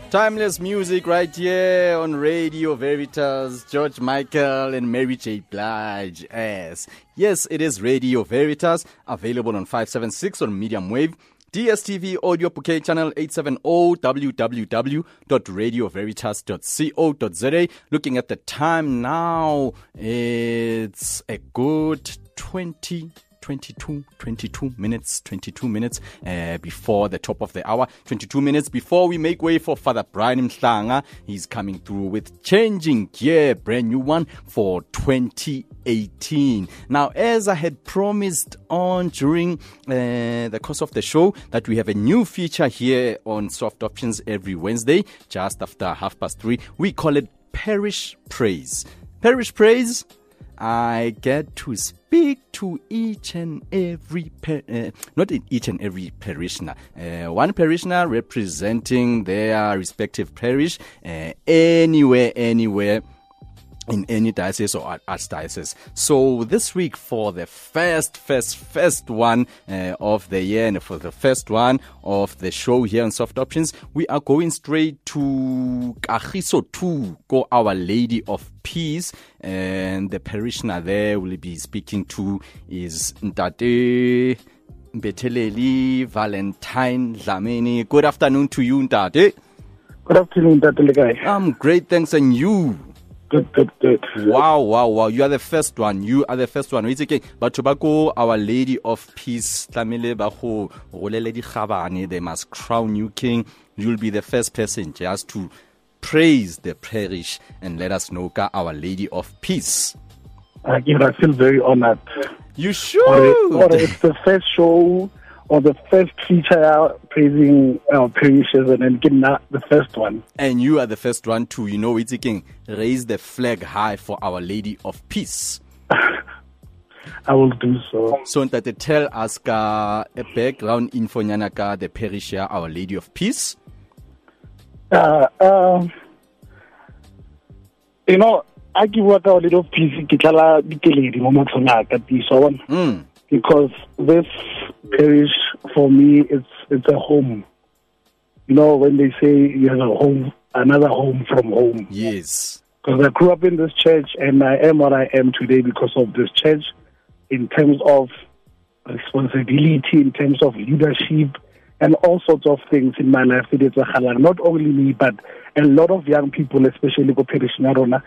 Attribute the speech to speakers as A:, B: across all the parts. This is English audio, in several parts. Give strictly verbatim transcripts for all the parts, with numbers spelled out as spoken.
A: Timeless music right here on Radio Veritas. George Michael and Mary J. Blige. Yes, yes, it is Radio Veritas, available on five seventy-six on medium wave. D S T V audio bouquet channel eight seventy, w w w dot radio veritas dot co dot z a. Looking at the time now, it's a good twenty twenty-two, twenty-two minutes, twenty-two minutes uh, before the top of the hour, twenty-two minutes before we make way for Father Brian Mhlanga. He's coming through with Changing Gear, brand new one for twenty eighteen. Now, as I had promised on during uh, the course of the show, that we have a new feature here on Soft Options every Wednesday, just after half past three. We call it Parish Praise. Parish Praise, I get to speak to each and every, par- uh, not each and every parishioner, uh, one parishioner representing their respective parish, uh, anywhere, anywhere, in any diocese or archdiocese. So this week, for the first, first, first one uh, of the year, and for the first one of the show here on Soft Options, we are going straight to Kagiso two, go Our Lady of Peace, and the parishioner there will be speaking to is Ntate Betheleli Valentine Dlamini. Good afternoon to you, Ntate.
B: Good afternoon, Ntate Legai.
A: I'm great, thanks, and you?
B: Good, good, good.
A: Wow, wow, wow. You are the first one. You are the first one. It's okay. But tobacco, Our Lady of Peace, Tlamile Baho, Roleledi Khabane, they must crown you king. You'll be the first person just to praise the parish and let us know, Our Lady of Peace.
B: I feel very honored.
A: You should.
B: Or, or it's the first show or the first feature praising our parishes, and then getting the first one.
A: And you are the first one to, you know, it's again, raise the flag high for Our Lady of Peace.
B: I will do so.
A: So, Ntate, tell us ka, a background info nyana ka the parish here, Our Lady of Peace.
B: Uh, uh, you know, I give what Our Lady of Peace, Kitala Bikeledi, Momotsona, Katiso.
A: Mm.
B: Because this parish, for me, it's it's a home. You know, when they say you have a home, another home from home.
A: Yes.
B: Because I grew up in this church, and I am what I am today because of this church, in terms of responsibility, in terms of leadership, and all sorts of things in my life. Not only me, but a lot of young people, especially go parish Narona,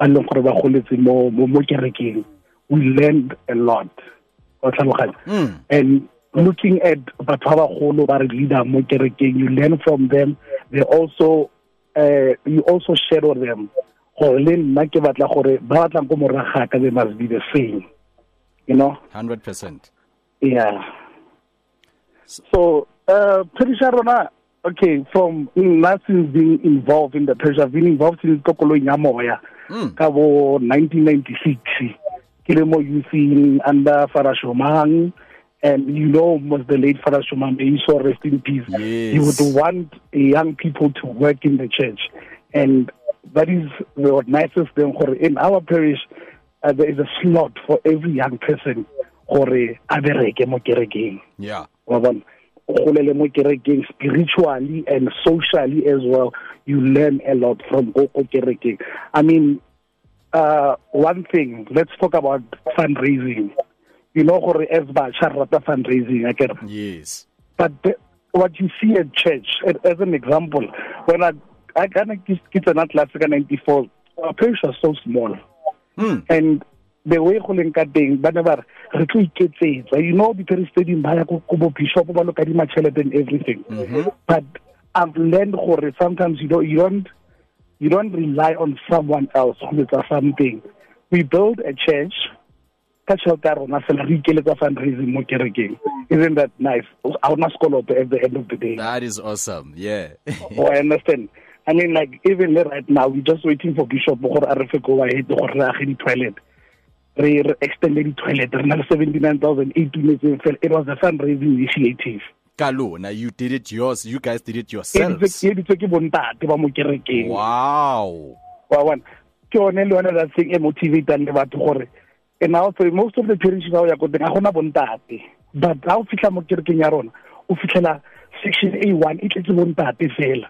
B: we learned a lot.
A: Mm.
B: And looking at Batava leader, you learn from them. They also, uh, you also shadow them. They must be the same, you know.
A: Hundred percent.
B: Yeah. So, uh, Perisharona, okay, from since being involved in the parish, I've been involved in Tokolo Nyamoya, mm. nineteen ninety-six. Kiremo Youth under Father Shomang, and you know, was the late Father Shomang, may he so rest in peace.
A: Yes.
B: He would want young people to work in the church, and that is the nicest thing. In our parish, uh, there is a slot for every young person.
A: Yeah.
B: Spiritually and socially as well, you learn a lot from Okereke. I mean, Uh, one thing, let's talk about fundraising. You know, as fundraising, I get.
A: Yes.
B: But the, what you see at church, as an example, when I I kind of get an Atlas ninety-four, our parish was so small,
A: mm.
B: and the way holding cutting, whenever you know, the parish stadium, bishop, and everything.
A: Mm-hmm.
B: But I've learned sometimes you don't you don't. You don't rely on someone else who does something. We build a church. Isn't that nice? I'll not school at the end of the day.
A: That is awesome. Yeah.
B: Oh, I understand. I mean, like, even right now, we're just waiting for Bishop Bokor Arefe go ahead to the toilet. They extended the toilet. seventy-nine thousand eighteen. It was a fundraising initiative.
A: Kalo, now you did it yours. You guys did it yourselves. Wow.
B: Wow. That thing motivated. And also, most of the parishes now are going to but how fitla mo kerekeng ya rona o fitlela section A one it tletse bontate fela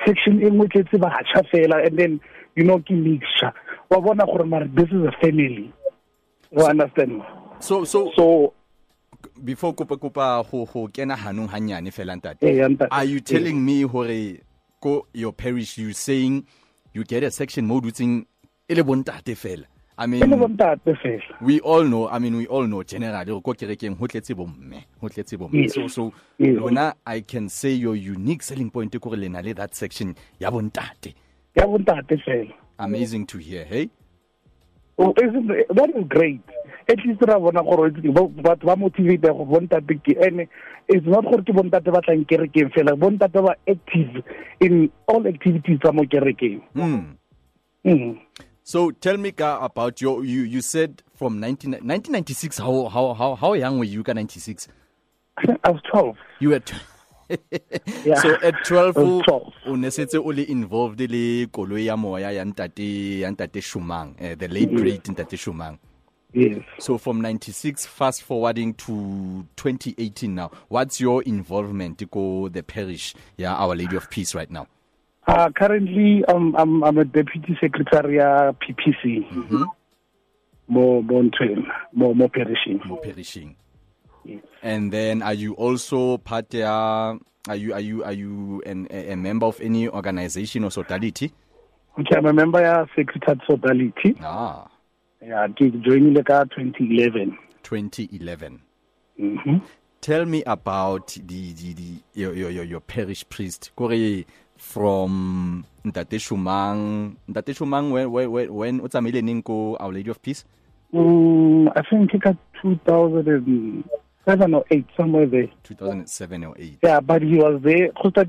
B: section e nngwe tletse ba hacha fela, and then you know ke mixture wa bona gore mara this is a family, you understand?
A: So so
B: so
A: before kopa kopa ho ho kena hanong hanyane fela ntate,
B: eh, ntate.
A: are you telling
B: eh.
A: me hore ko your parish you saying you get a section mo dutsing ele bontate fela? I mean, we all know, I mean, we all know generally, go kerekeng ho tletse bomme, ho tletse bomme. So, so,
B: yes.
A: Lona, I can say your unique selling point to korelena le that section, ya bontate.
B: Ya bontate fela.
A: Amazing to hear, hey?
B: Oh, isn't it, that is great. At least ra bona gore ba ba motivate go bontate ke ene. It's not gore ke bontate ba tlang kerekeng fela, bontate ba active in all activities tsa mo kerekeng.
A: Hmm.
B: Mm.
A: So tell me Ka, about your you you said from nineteen ninety-six, how how how how young were you Ka ninety-six?
B: I was twelve.
A: You were t-
B: yeah.
A: So at twelve o
B: twelve.
A: ne setse o le involved le koloi ya moya ya ntate ya ntate Shumang, uh, the late
B: yes.
A: great ntate Shumang.
B: Yes.
A: So from ninety-six fast forwarding to twenty eighteen now, what's your involvement go the parish, yeah, Our Lady of Peace right now?
B: Uh, currently, um, I'm I'm a deputy secretary at P P C.
A: Mm-hmm.
B: More more more more perishing.
A: More perishing.
B: Yes.
A: And then, are you also part? Uh, are you are you are you an, a, a member of any organization or sodality?
B: Okay, I'm a member of Secretariat Sodality.
A: Ah.
B: Yeah, I joined in twenty eleven.
A: twenty eleven.
B: Mm-hmm.
A: Tell me about the the, the your, your your your parish priest. Kore from Ntate Shumang, Ntate Shumang, when when when utsamaile ning ko Our Lady of Peace?
B: Mm, I think it got two thousand seven or eight, somewhere there.
A: two thousand seven or eight.
B: Yeah, but he was there.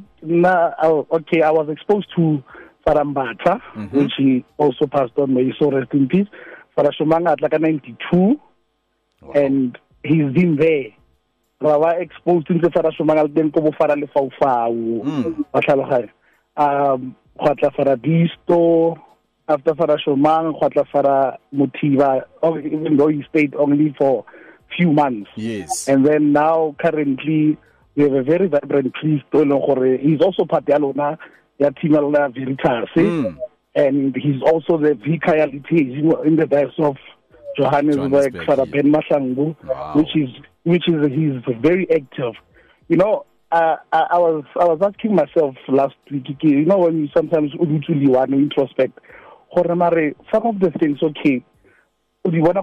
B: Okay, I was exposed to Farambata, mm-hmm. which he also passed on. May he so rest in peace. Farah Shumang at like ninety-two, wow. And he's been there. I was exposed to Farah Shumang at then Kobo Farah Le Fau Fau. Um, Khwatla Farah Bisto, after Farah Shumang, Khwatla Farah Motiva, even though he stayed only for few months.
A: Yes.
B: And then now, currently, we have a very vibrant priest. He's also part of the Yatimala Veritas. Mm. And he's also the vicar in the Diocese of Johannesburg, Father Ben Masangu,
A: wow. which is
B: which is he's very active. You know, uh, I, I was I was asking myself last week, you know, when you sometimes usually want to introspect, some of the things, okay, you know,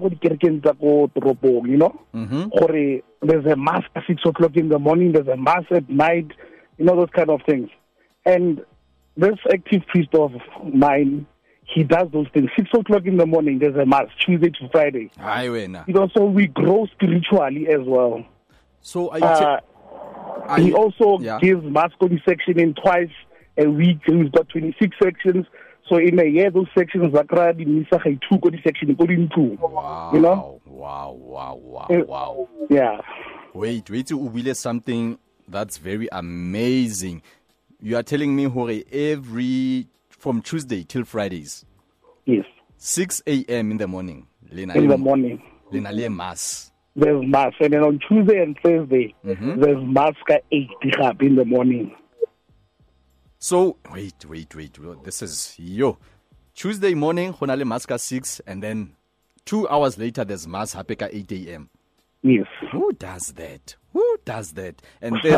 A: mm-hmm.
B: there's a mass at six o'clock in the morning, there's a mass at night, you know, those kind of things. And this active priest of mine, he does those things. Six o'clock in the morning, there's a mass, Tuesday to Friday.
A: You
B: know, so we grow spiritually as well.
A: So are you
B: uh,
A: are
B: he
A: you,
B: also
A: yeah.
B: gives mass section in twice a week. We've got twenty-six sections. So in a year, those sections are created in two section according to.
A: Wow.
B: You know?
A: Wow, wow, wow,
B: uh,
A: wow.
B: Yeah.
A: Wait, wait to ubile something that's very amazing. You are telling me, Hore, every from Tuesday till Fridays.
B: Yes.
A: six a.m. in the morning. Lena
B: in the morning.
A: Lena mass.
B: There's mass. And then on Tuesday and Thursday,
A: mm-hmm.
B: there's mass at eight in the morning.
A: So, wait, wait, wait. This is, yo. Tuesday morning, honale mass at six, and then two hours later, there's mass at eight a.m.
B: Yes.
A: Who does that? Who does that? And there's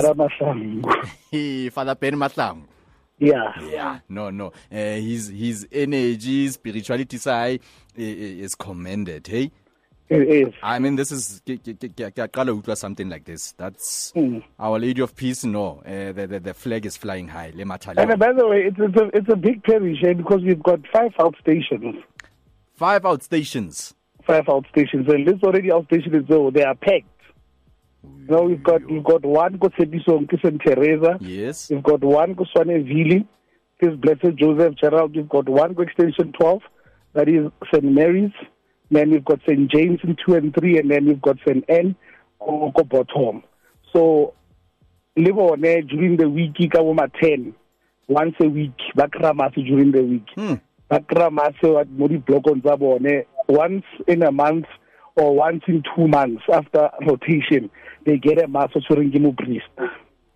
A: Father Ben Matlang.
B: Yeah.
A: Yeah. No, no. Uh, his his energy, spirituality side is commended. Hey.
B: It is.
A: I mean, this is something like this. That's
B: mm.
A: Our Lady of Peace. No, uh, the, the the flag is flying high.
B: And uh, by the way, it's it's a, it's a big parish eh, because we've got five outstations.
A: Five outstations.
B: Five outstations, and this already outstation so they are packed. Now we've got we've got one go Sepisong, Saint Teresa.
A: Yes.
B: We've got one go Swaneville, this Blessed Joseph Gerald. We've got one go Extension twelve, that is Saint Mary's. Then we've got Saint James in two and three, and then we've got Saint Anne or go bottom. So live on there during the week, Kawoma ten, once a week, Bakramasi during the week.
A: Hmm.
B: Bakramasi at Modi block on Zabone once in a month or once in two months after rotation. They get a mass of Soringimu priest.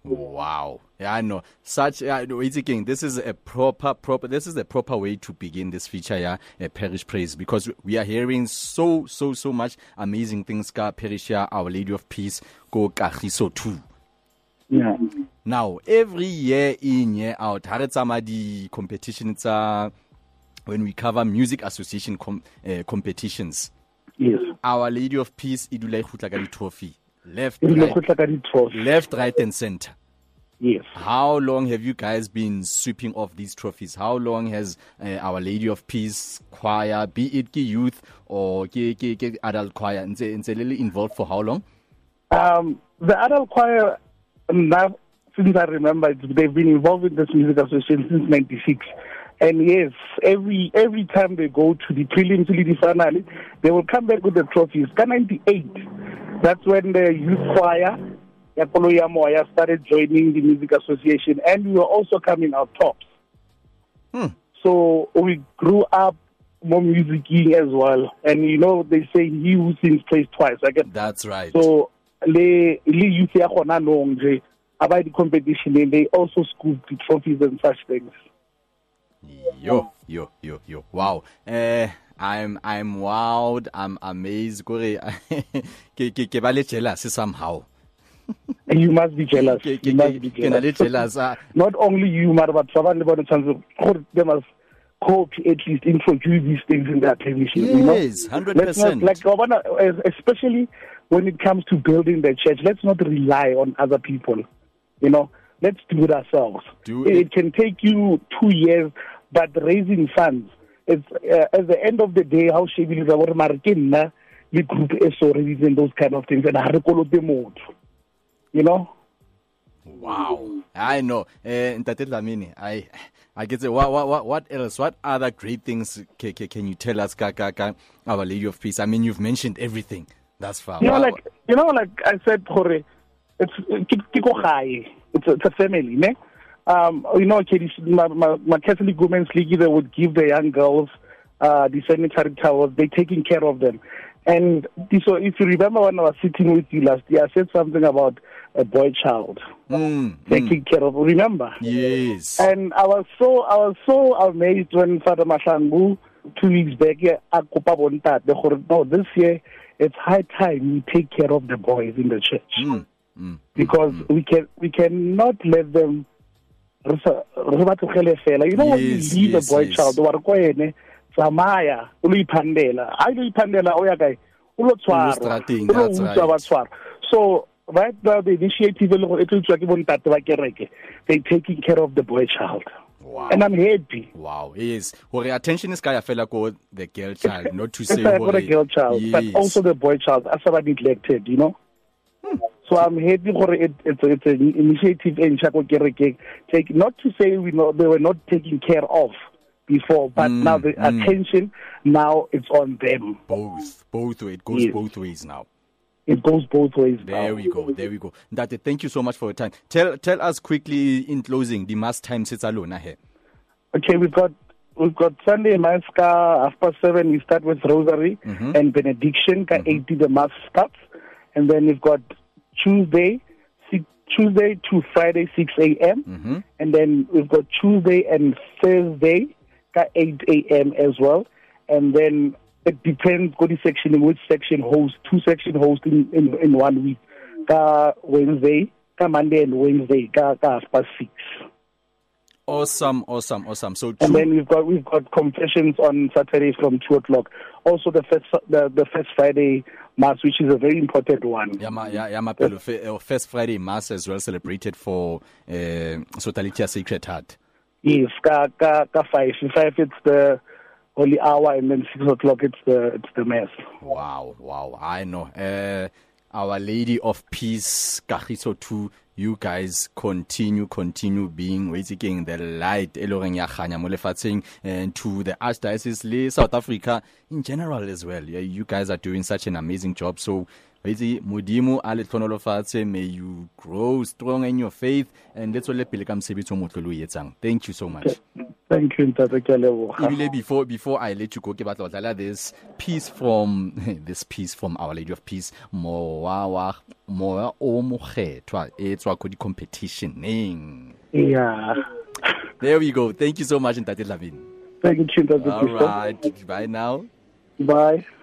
A: Wow. Yeah, I know. Such, uh, it's again, this is a proper, proper, this is the proper way to begin this feature, yeah, uh, Parish Praise, because we are hearing so, so, so much amazing things, ka Parish, yeah, Our Lady of Peace, go Kagiso too.
B: Yeah.
A: Now, every year in, year out, Haretsamadi competitions are when we cover music association com- uh, competitions.
B: Yes.
A: Our Lady of Peace, Idulai Hutlagadi Trophy. Left,
B: Right,
A: right, left, right, and center.
B: Yes.
A: How long have you guys been sweeping off these trophies? How long has uh, Our Lady of Peace choir, be it ki youth or ki, ki, ki adult choir, involved for how long?
B: Um, the adult choir, now, since I remember, they've been involved in this music association since ninety-six. And yes, every every time they go to the prelims, to the finale, they will come back with the trophies. In ninety-eight, that's when the youth choir, Yakolo Yamoya, started joining the music association, and we were also coming out tops.
A: Hmm.
B: So we grew up more musicking as well. And you know, they say he who sings plays twice. I guess.
A: That's right.
B: So le le youth ya khona nong about the competition, and they also scooped the trophies and such things.
A: Yo, yo, yo, yo. Wow. Uh, I'm I'm wowed. I'm amazed. Ke ba le jealous somehow.
B: You must be jealous. You must be jealous.
A: jealous.
B: Not only you, but Savan about the chance of they must coach, at least introduce these things in their television.
A: Yes,
B: you know?
A: one hundred percent.
B: Like, especially when it comes to building the church, let's not rely on other people. You know, let's do it ourselves.
A: Do
B: it.
A: it.
B: It can take you two years, but raising funds, it's, uh, at the end of the day, how she will the group is already in those kind of things, and how the mode. You know?
A: Wow. I know. Uh, I I get it. What, what, what else? What other great things can, can you tell us, Kaka, Our Lady of Peace? I mean, you've mentioned everything thus far.
B: You know,
A: wow.
B: like you know, like I said, Jorge, it's it's a, it's a family, ne? Um, you know, my, my, my Catholic Women's League, they would give the young girls uh, the sanitary towels. They're taking care of them. And so, if you remember when I was sitting with you last year, I said something about a boy child
A: mm,
B: taking mm. care of. Remember?
A: Yes.
B: And I was so I was so amazed when Father Mashangu two weeks back, no, this year it's high time we take care of the boys in the church
A: mm, mm,
B: because
A: mm,
B: we can we cannot let them. You know,
A: yes,
B: when you leave
A: yes,
B: a boy
A: yes.
B: child, Samaya, Uli Pandela, I do Pandela, Oyagai, Ulo Twar. So, right now, the initiative they're taking care of the boy child.
A: Wow.
B: And I'm happy.
A: Wow, yes. Well, attention is kaya fela ko the girl child, not to say
B: for the girl child,
A: yes.
B: but also the boy child, as I neglected, you know. Hmm. So I'm happy for it. It's, it's an initiative in Chako Kereke. Take not to say we know they were not taken care of before, but
A: mm,
B: now the
A: mm.
B: attention now it's on them.
A: Both, both ways. It goes
B: yes.
A: both ways now.
B: It goes both ways.
A: There
B: now.
A: we go. There we go. Ndate, thank you so much for your time. Tell tell us quickly in closing the mass time sits alone here.
B: Okay, we've got we've got Sunday mass ka half past seven. We start with rosary
A: mm-hmm.
B: and benediction. Ka
A: mm-hmm.
B: eighty the mass starts, and then we've got Tuesday, six, Tuesday to Friday six a.m.
A: Mm-hmm.
B: and then we've got Tuesday and Thursday ka eight a.m. as well, and then it depends what section in which section hosts two section hosts in, in, in one week. Ka Wednesday, ka Monday and Wednesday, ka, ka half past six.
A: Awesome, awesome, awesome. So,
B: and then we've got we've got confessions on Saturday from two o'clock. Also, the first the, the first Friday mass, which is a very important one.
A: Yeah, ma, yeah, yeah, ma, yeah. First Friday mass as well celebrated for uh, Sotalitia Sacred Heart.
B: Yes, ka ka ka five. In five, it's the holy hour, and then six o'clock, it's the it's the mass.
A: Wow, wow, I know. Uh, Our Lady of Peace, Kagiso two. You guys continue, continue being waiting the light, and to the Archdiocese, South Africa in general as well. Yeah, you guys are doing such an amazing job. So Itse modimo a le tlhonolofatse. May you grow strong in your faith and let's let pele ka mosebetsi o motle lo etsang. Thank you so much.
B: Thank you, Ntate ke a leboga.
A: Ibile before before I let you go, ke batla go tlala this peace from this peace from Our Lady of Peace, mowa wa moya o mogethwa e tswa ko di competitioneng.
B: Yeah.
A: There we go. Thank you so much, Ntate Lavin.
B: Thank you, Ntate.
A: All right. Bye now.
B: Bye.